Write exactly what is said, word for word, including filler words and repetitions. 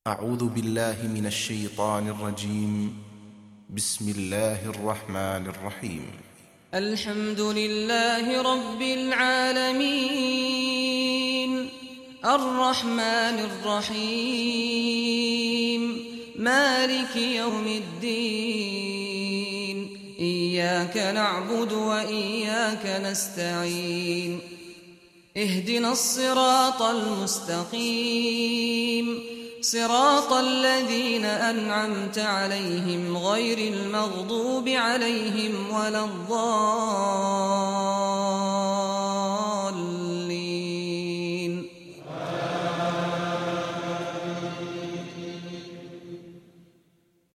أعوذ بالله من الشيطان الرجيم. بسم الله الرحمن الرحيم. الحمد لله رب العالمين، الرحمن الرحيم، مالك يوم الدين. إياك نعبد وإياك نستعين. اهدنا الصراط المستقيم، صراط الذين أنعمت عليهم غير المغضوب عليهم ولا الضالين.